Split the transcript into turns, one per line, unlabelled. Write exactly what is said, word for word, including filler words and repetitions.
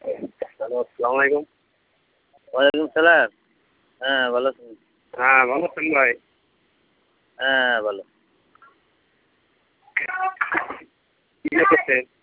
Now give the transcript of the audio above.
Hello আসসালামু আলাইকুম।
ওয়ালাইকুম সালাম। হ্যাঁ ভালো আছেন?
হ্যাঁ ভালো আছেন ভাই?
হ্যাঁ ভালো।
কি করতেছেন?